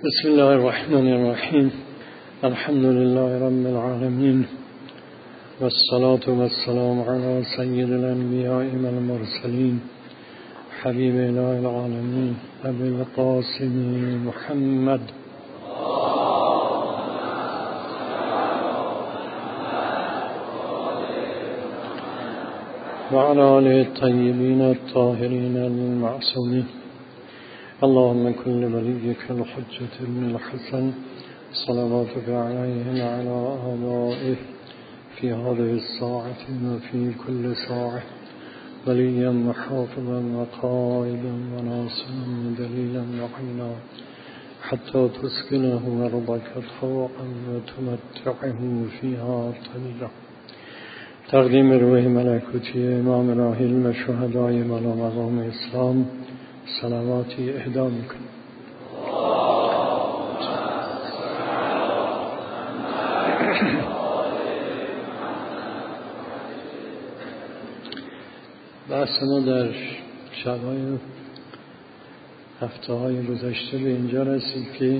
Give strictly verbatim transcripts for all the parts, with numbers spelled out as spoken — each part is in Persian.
بسم الله الرحمن الرحیم. الحمد لله رب العالمین والصلاة والسلام علی سید الانبیاء والمرسلین حبیب اله العالمین ابی القاسم محمد و علی آله الطیبین الطاهرین المعصومین. اللهم كن وليك الحجة ابن الحسن صلواتك عليه وعلى آبائه في هذه الساعة وفي كل ساعة وليا وحافظا وقائدا وناصرا ودليلا وعينا حتى تسكنه أرضك طوعا وتمتعه فيها طويلا. تقدیم روح ملکوتی امام راحل و شهدای بالا مقام اسلام صلواتی اهدا میکنیم. بحث ما در شب‌های هفته‌های گذشته به اینجا رسید که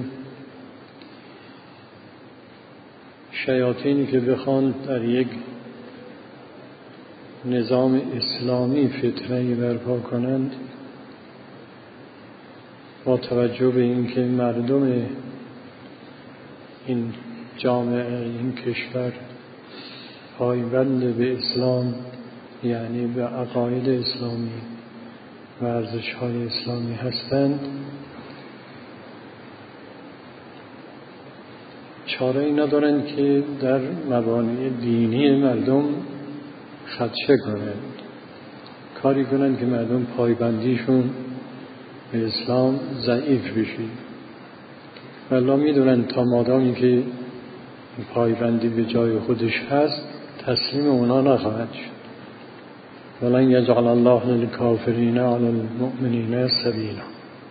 شیاطینی که بخوان در یک نظام اسلامی فتنه‌ای برپا کنند، با توجه به اینکه مردم این جامعه، این کشور پایبند به اسلام، یعنی به عقاید اسلامی و ارزش‌های اسلامی هستند، چاره‌ای ندارند که در مبانی دینی مردم خدشه کنند، کاری کنند که مردم پایبندیشون به اسلام ضعیف بشید. والله میدونن تا مادامی که پایبندی به جای خودش هست تسلیم اونا نخواهد شد. ولن یجعل الله للکافرین علی المؤمنین سبیلا.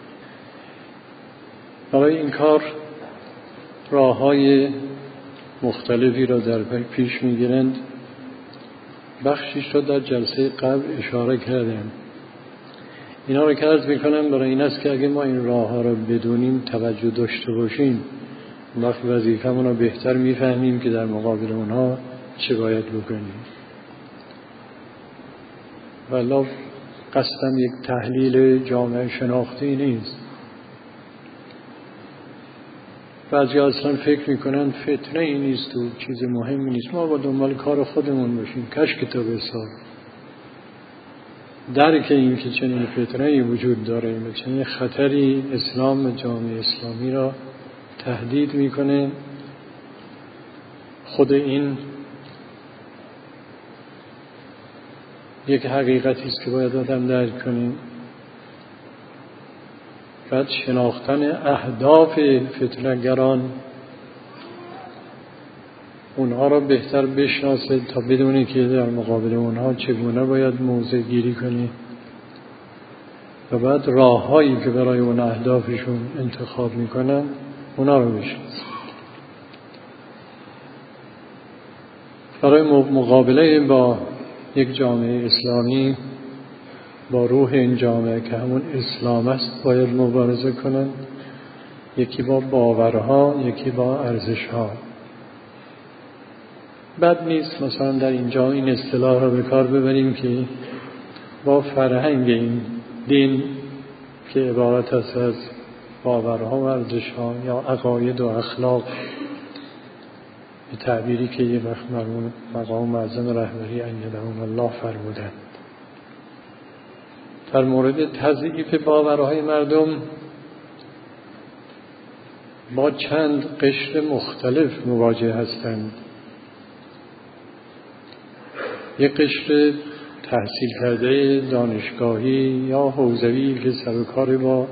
برای این کار راه‌های مختلفی را در پیش میگیرند. بخشیش را در جلسه قبل اشاره کردم. اینا رو که عرض میکنم برای این است که اگه ما این راه ها رو بدونیم، توجه داشته باشیم، وقت وظیفه‌مون رو بهتر میفهمیم که در مقابل اونها چه باید بکنیم. والله قصدم یک تحلیل جامعه شناختی نیست. بعضی اصلا فکر میکنن فتنه ای نیست و چیز مهمی نیست، ما با دنبال کار خودمون باشیم، کش کتاب حساب. درک این که چنین فتنه‌ای وجود داره و چنین خطری اسلام و جامعه اسلامی را تهدید میکنه، خود این یک حقیقتی است که باید آدم درک کنیم. بعد شناختن اهداف فتنه‌گران، اونها را بهتر بشناسه تا بدونی که در مقابل اونها چگونه باید موضع گیری کنی و بعد راه‌هایی که برای اون اهدافشون انتخاب میکنن اونا رو بشناسه. برای مقابله با یک جامعه اسلامی، با روح این جامعه که همون اسلام است، باید مبارزه کنن. یکی با باورها، یکی با ارزش‌ها. بد نیست مثلا در اینجا این اصطلاح را به کار ببریم که با فرهنگ این دین که عبارت است از باورها و ارزش‌ها یا عقاید و اخلاق، به تعبیری که یه وقت مرحوم مقام معظم رهبری ایدهم الله فرمودند، در مورد تضعیف باورهای مردم با چند قشر مختلف مواجه هستند. یک قشر تحصیل کرده دانشگاهی یا حوزوی که سر و کار با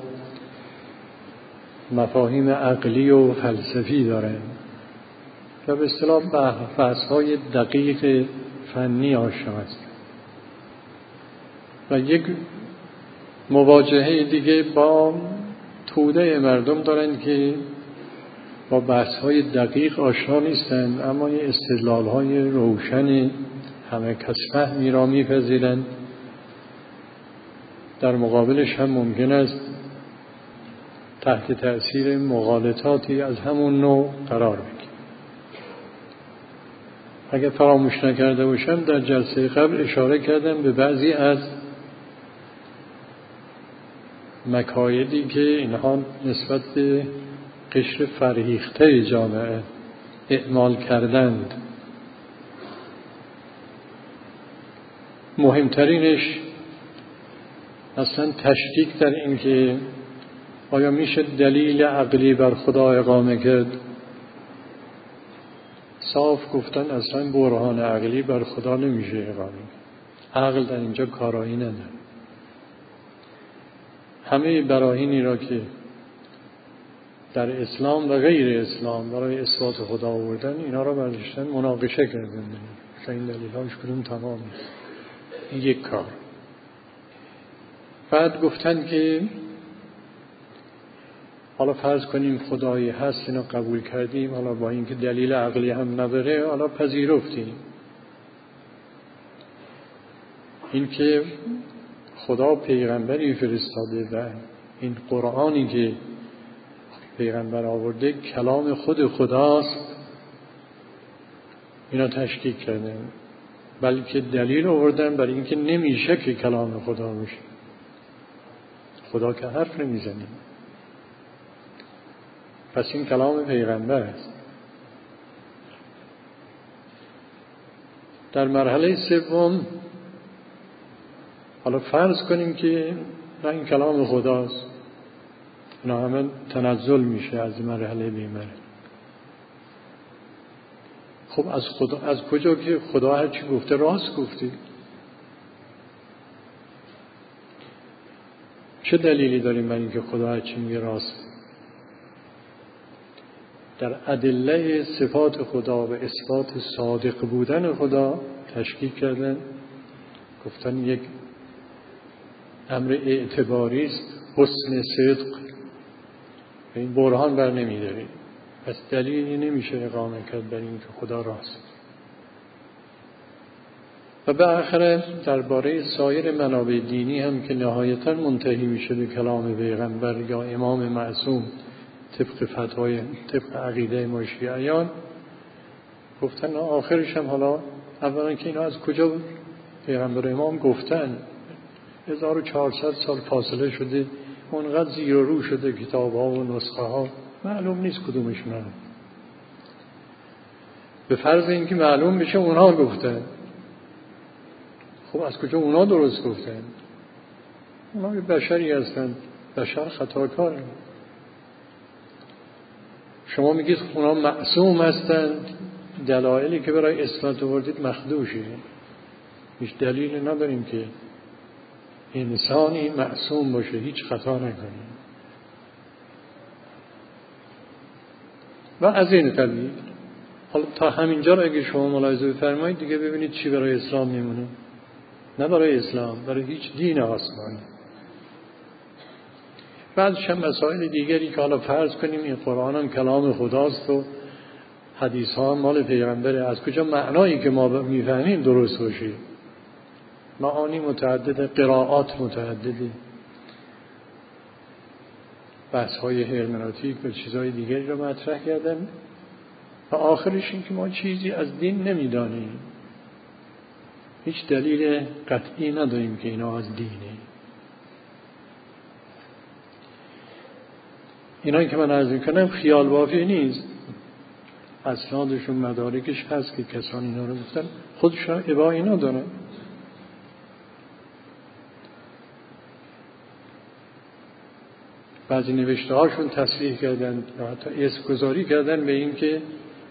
مفاهیم عقلی و فلسفی دارند و به اصطلاح بحث‌های دقیق فنی آشنا هستند، و یک مواجهه دیگه با توده مردم دارند که با بحث‌های دقیق آشنا نیستند، اما این استدلال‌های روشن همه کس فهمی را تحت تأثیر مغالطاتی از همون نوع قرار بگیره. اگر فراموش نکرده باشم در جلسه قبل اشاره کردم به بعضی از مکایدی که اینها نسبت به قشر فرهیخته جامعه اعمال کردند. مهمترینش اصلا تشکیک در این که آیا میشه دلیل عقلی بر خدا اقامه کرد؟ صاف گفتن اصلا برهان عقلی بر خدا نمیشه اقامه. عقل در اینجا کارایی نداره. همه براهینی را که در اسلام و غیر اسلام برای اثبات خدا آوردن، اینا را برداشتن مناقشه کردن. مثلا این دلیل هاش کدوم تمام نیست. این یک کار. بعد گفتن که حالا فرض کنیم خدایی هست، اینو قبول کردیم، حالا با اینکه دلیل عقلی هم نداره حالا پذیرفتیم. این که خدا پیغمبری فرستاده و این قرآنی که پیغمبر آورده کلام خود خداست، اینا تشکیک کردن، بلکه دلیل آوردن برای اینکه نمیشه که کلام خدا باشه. خدا که حرف نمیزنه، پس این کلام پیغمبر است. در مرحله سوم حالا فرض کنیم که نه این کلام خداست، اینا همه تنزل میشه از مرحله بیمره. خب از خدا از کجا که خدا هر چی گفته راست گفته؟ چه دلیلی داریم برای اینکه خدا هر چی میگه راست؟ در ادله صفات خدا و اثبات صادق بودن خدا تشکیک کردن، گفتن یک امر اعتباری است، حسن صدق، این برهان بر نمیداره، پس دلیلی نمیشه اقامه کرد برای اینکه خدا راست. و به آخر درباره سایر منابع دینی هم که نهایتا منتهی میشه به کلام پیغمبر یا امام معصوم طبق فتوای طبق عقیده ما شیعیان، گفتن آخرش هم حالا اولا که اینا از کجا پیغمبر امام گفتن؟ هزار و چهارصد سال فاصله شده، اونقدر زیر و رو شده کتاب ها و نسخه ها، معلوم نیست کدومشون هم. به فرض اینکه معلوم بشه اونها گفتن، خب از کجا اونها درست گفتن؟ اونها بشری هستن، بشر خطاکاره. شما میگید اونها معصوم هستند، دلایلی که برای اثبات آوردید مخدوشه. هیچ دلیلی نداریم که انسانی معصوم باشه، هیچ خطا نکنه. و از این قبیل. حالا تا همینجا رو اگه شما ملاحظه بفرمایید دیگه ببینید چی برای اسلام میمونه. نه برای اسلام، برای هیچ دین آسمانی. بعدش هم مسائل دیگری که حالا فرض کنیم این قرآن هم کلام خداست و حدیث ها هم مال پیغمبره، از کجا معنایی که ما میفهمیم درست باشه؟ معانی متعدده، قرائات متعدده، بحث های هرمنوتیک و چیزهای دیگری رو مطرح کردن و آخرش این که ما چیزی از دین نمیدانیم، هیچ دلیل قطعی نداریم که اینا از دینه. اینا که من عرض میکنم خیال بافی نیست، اسنادشون مدارکش هست که کسان اینا رو گفتن، خودشون ابا اینا دارن. بعضی نوشته هاشون تصریح کردن یا حتی اسم گذاری کردن به این که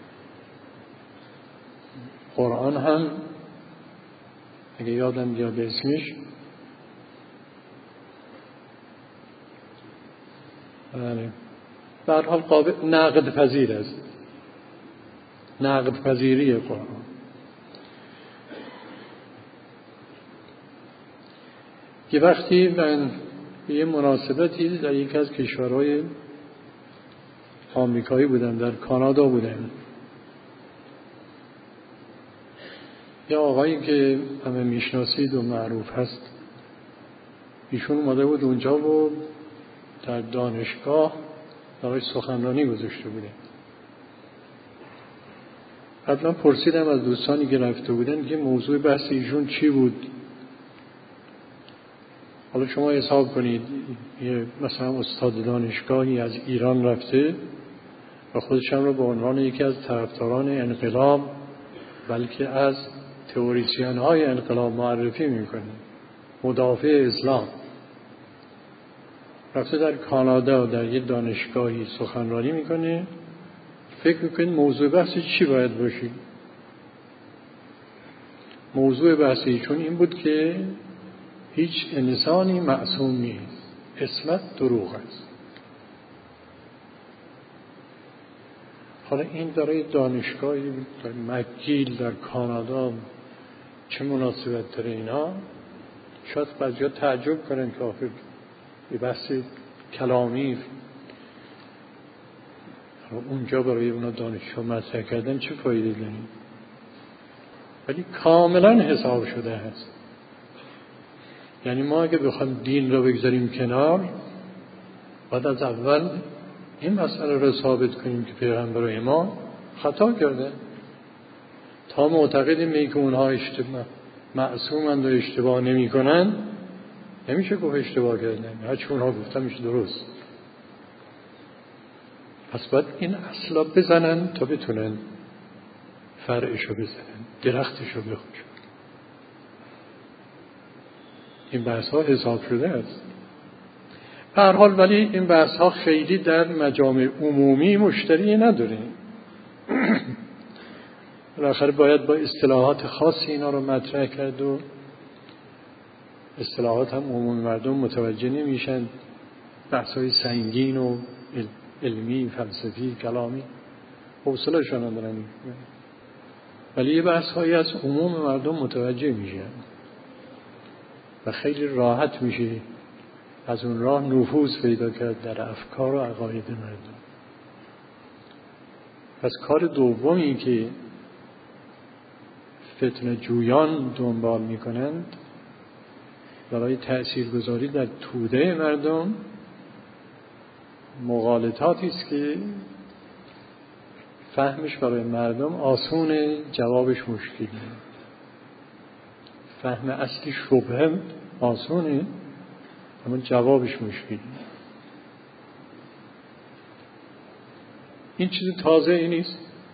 قرآن هم اگه یادم بیاد اسمش بله به هر حال قابل نقد پذیر است، نقد پذیری قرآن. یه وقتی من به یه مناسبتی در یک از کشورهای آمریکایی بودم، در کانادا بودم، یه آقایی که همه میشناسید و معروف هست، ایشون اومده بود اونجا و در دانشگاه برای سخنرانی گذاشته بودیم. قبلا پرسیدم از دوستانی که رفته بودن که موضوع بحث ایشون چی بود. حالا شما حساب کنید یه مثلا استاد دانشگاهی از ایران رفته و خودش هم رو به عنوان یکی از طرفداران انقلاب بلکه از تئوریسین های انقلاب معرفی میکنه، مدافع اسلام، رفته در کانادا و در یه دانشگاهی سخنرانی میکنه. فکر میکنید موضوع بحث چی باید باشه؟ موضوع بحث ایشون این بود که هیچ انسانی معصوم نیست، عصمت دروغ است. حالا این برای دانشگاهی در مکگیل در کانادا چه مناسبت داره؟ اینا شاید بعضیا تعجب کنن که آخر یه بحث کلامی اونجا برای اونا دانشجو مطرح کردن چه فایده داره؟ ولی کاملا حساب شده هست. یعنی ما اگه بخوایم دین رو بگذاریم کنار، باید از اول این مسئله رو ثابت کنیم که پیغمبر ما خطا کرده. تا معتقدیم که اونها اشتباه معصومند و اشتباه نمی کنن، نمیشه گفت اشتباه کردن. هرچی اونها گفتن میشه درست. پس باید این اصلا بزنن تا بتونن فرعشو بزنن، درختشو بخوشن. این بحث ها حساب شده است. به هر حال ولی این بحث ها خیلی در مجامع عمومی مشتری نداره. بالاخره باید با اصطلاحات خاصی اینا رو مطرح کرد و اصطلاحات هم عمومی مردم متوجه نمیشن. بحث های سنگین و علمی، فلسفی، کلامی حوصله شون ندارن. ولی یه بحث هایی از عموم مردم متوجه میشن و خیلی راحت میشه از اون راه نفوذ پیدا کرد در افکار و عقاید مردم. پس کار دومی که فتنه جویان دنبال میکنند برای تأثیرگذاری در توده مردم، مغالطاتی است که فهمش برای مردم آسونه، جوابش مشکله. فهم اصلی شبهه آسونه اما جوابش مشکله. این چیز تازه ای نیست،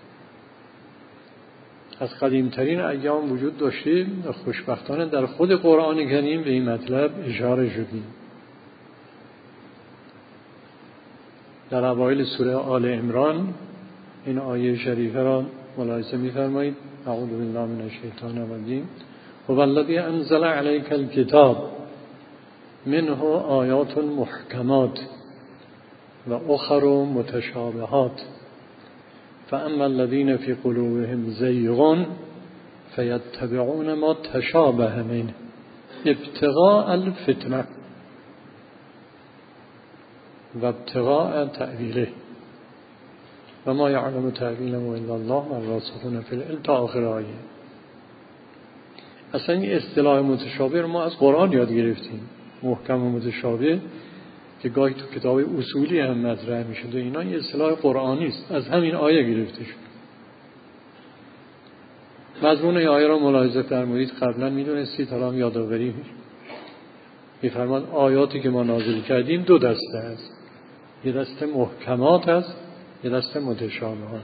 از قدیمترین ایام وجود داشته و خوشبختانه در خود قرآن کریم به این مطلب اشاره شدیم. در اوایل سوره آل عمران این آیه شریفه را ملاحظه می‌فرمایید. اعوذ بالله من الشیطان الرجیم. هو الذی انزل علیک الکتاب منه آیات محکمات و اخر متشابهات فاما الذین فی قلوبهم زیغ فیتبعون ما تشابه منه ابتغاء الفتنه و ابتغاء تأویله و ما یعلم تأویله الا الله و الراسخون فی العلم تا آخر آیه. اصلا این اصطلاح متشابه رو ما از قرآن یاد گرفتیم. محکم و متشابه که گاهی تو کتاب اصولی هم مطرح میشد، اینا این اصطلاح قرآنی است، از همین آیه گرفته شد. مضمون این آیه را ملاحظه فرمایید. قبلا میدونستید، حالا هم یادآوری میفرماد آیاتی که ما نازل کردیم دو دسته است، یه دسته محکمات است، یه دسته متشابهات.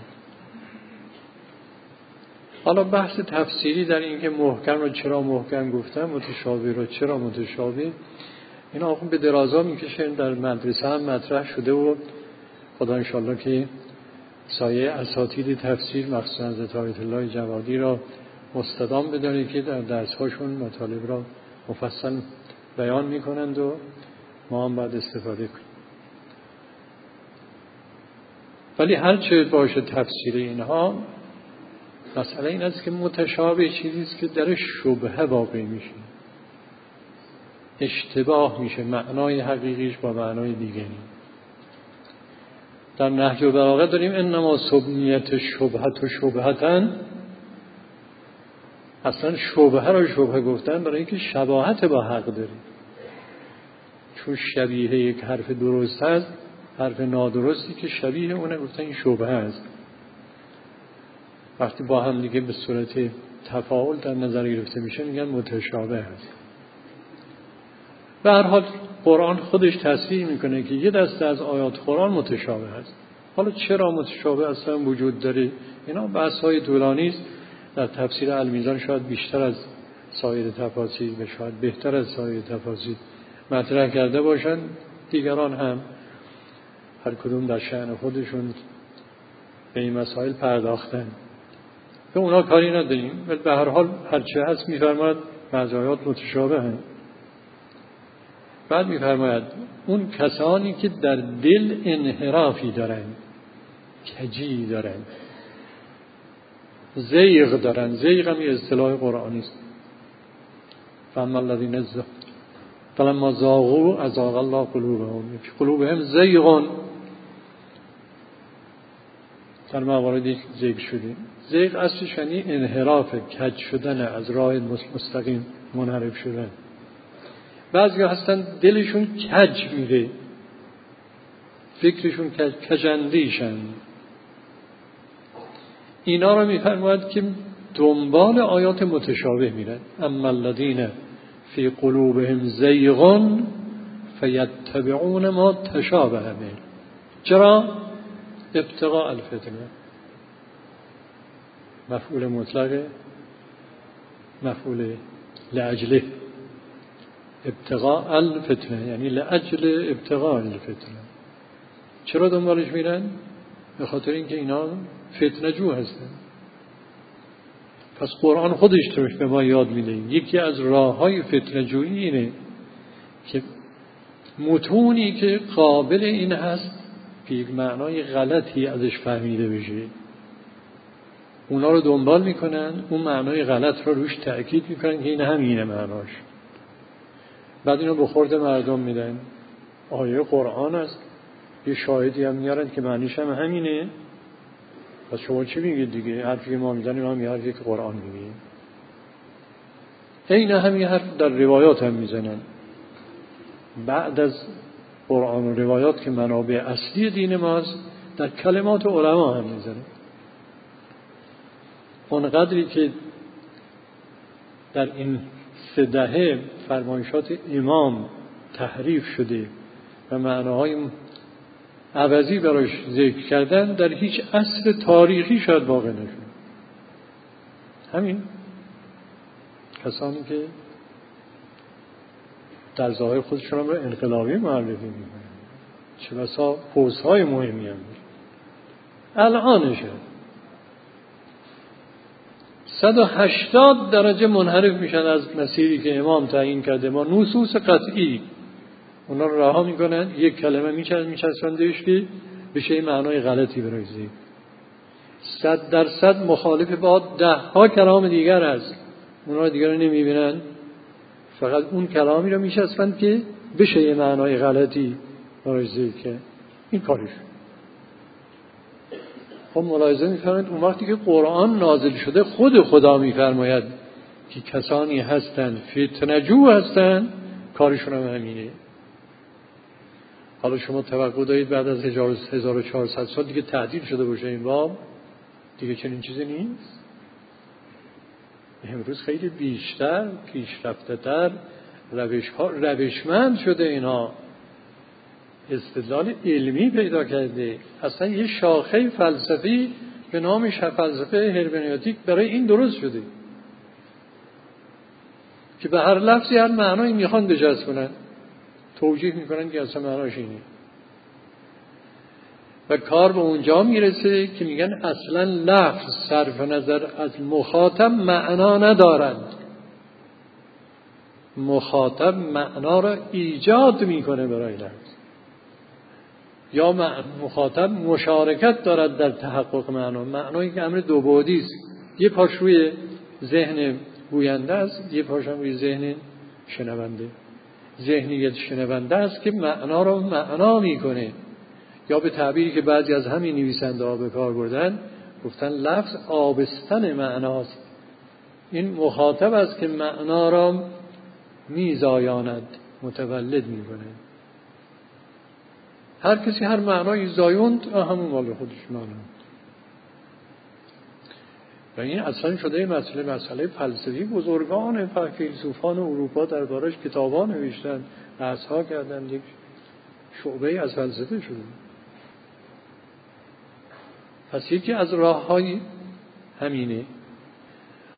حالا بحث تفسیری در این که محکم رو چرا محکم گفتن، متشابه رو چرا متشابه، اینا آخون به درازا میکشه. در مدرسه هم مطرح شده و خدا انشالله که سایه اساتید تفسیر مخصوصا حضرت آیت الله جوادی را مستدام بداره که در درس‌هاشون مطالب را مفصل بیان میکنند و ما هم باید استفاده کنیم. ولی هر چه باشه تفسیر اینها، مسئله این است که متشابه چیزی است که در شبهه واقع میشه، اشتباه میشه معنای حقیقیش با معنای دیگری. در نهج البلاغه داریم انما سمیت شبهت و شبهتن. اصلا شبهه را شبهه گفتن برای اینکه شباهت با حق داره، چون شبیه یک حرف درست هست، حرف نادرستی که شبیه اونه گفتن این شبهه است. وقتی با هم دیگه به صورت تفاعل در نظر گرفته میشه میگن متشابه است. به هر حال قرآن خودش تصریح میکنه که یه دسته از آیات قرآن متشابه است. حالا چرا متشابه اصلا وجود داره؟ اینا بحث‌های طولانی است. در تفسیر المیزان شاید بیشتر از سایر تفاسیر و شاید بهتر از سایر تفاسیر مطرح کرده باشن. دیگران هم هر کدوم در شأن خودشون به این مسائل پرداختن. به اونا کاری نداریم، ولی به هر حال هرچه هست میفرماید بعضی آیات متشابه هست. بعد میفرماید اون کسانی که در دل انحرافی دارن، کجی دارن، زیغ دارن، زیغ هم یه اصطلاح قرآنی است. فاما الذین فلما زاغوا ازاغ الله قلوبهم، قلوبهم زیغ. در مواردی زیغ شدیم. زیغ اصلش یعنی انحراف، کج شدن، از راه مستقیم منحرف شدن. بعضی هستن دلشون کج میره، فکرشون کج، کجندیشن. اینا رو میفرماید که دنبال آیات متشابه میرن. اما الذین فی قلوبهم زیغ فیتبعون ما تشابه منه. چرا؟ ابتغاء الفتنه. مفعول مطلق، مفعول لاجله. ابتغاء الفتنه یعنی لاجل ابتغاء الفتنه. چرا دنبالش میرن؟ به خاطر اینکه اینا فتنه جو هستن. پس قرآن خودش توش به ما یاد میده یکی از راههای فتنه جویی اینه که متونی که قابل این هست که یک معنای غلطی ازش فهمیده بشه، اونا رو دنبال میکنن، اون معنای غلط رو روش تأکید میکنن که این همینه معناش. بعد اینو به خورد مردم میدن. آیه قرآن است، یه شاهدی هم میارن که معنیش هم همینه. پس شما چی میگید دیگه؟ حرفی که ما میزنیم هم یه حرفی که قرآن میگه. این همین حرف در روایات هم میزنن. بعد از قرآن و روایات که منابع اصلی دین ماست، در کلمات علما هم میزنن. اونقدری که در این سه دهه فرمایشات امام تحریف شده و معناهای عوضی براش ذکر کردن، در هیچ عصر تاریخی شاید واقع نشد. همین کسانی که در ظاهر خودشون رو انقلابی معرفی میکنن، چه بسا پوزهای مهمی هم دارن. الانشه صد و هشتاد درجه منحرف میشن از مسیری که امام تعیین کرده. ما نصوص قطعی اونا رو رها میکنن، یک کلمه میچسبن میچسبندش که بشه معنای غلطی برای زید. صد درصد مخالف با ده ها کلام دیگر هست، اونا دیگر رو نمیبینن، فقط اون کلامی رو میچسبند که بشه یه معنای غلطی برای زید که این کارش. خب ملاحظه میفرمایید اون وقتی که قرآن نازل شده خود خدا میفرماید که کسانی هستند فتنه جو هستند، کارشون هم همینه. حالا شما توقع دارید بعد از هزار و چهارصد سال دیگه تعدیل شده باشه این باب؟ دیگه چنین چیزی نیست. امروز خیلی بیشتر، پیشرفته تر، روش ها روشمند شده، اینا استدلال علمی پیدا کرده. اصلا یه شاخه فلسفی به نام فلسفه هرمنوتیک برای این درست شده که به هر لفظی هر معنایی میخوان بچسبونن، توجیه میکنن که اصلا معناش اینه. و کار به اونجا میرسه که میگن اصلا لفظ صرف نظر از مخاطب معنا ندارد. مخاطب معنا را ایجاد میکنه برای لفظ، یا مخاطب مشارکت دارد در تحقق معنا. معنایی که امر دو بعدی است، یه پاش روی ذهن گوینده است، یه پاش هم روی ذهن شنونده. ذهنیت شنونده است که معنا رو معنا میکنه، یا به تعبیری که بعضی از همین نویسنده ها به کار بردن گفتن لفظ آبستن معناست. این مخاطب است که معنا را میزایاند، متولد میکنه. هر کسی هر معنای زایوند همون مال خودش معنی. و این اصلا شده مسئله مسئله فلسفی. بزرگان فیلسوفان اروپا دربارش کتابا نوشتن، بحث‌ها کردن، یک شعبه از فلسفه شده. پس یکی از راه‌های همینه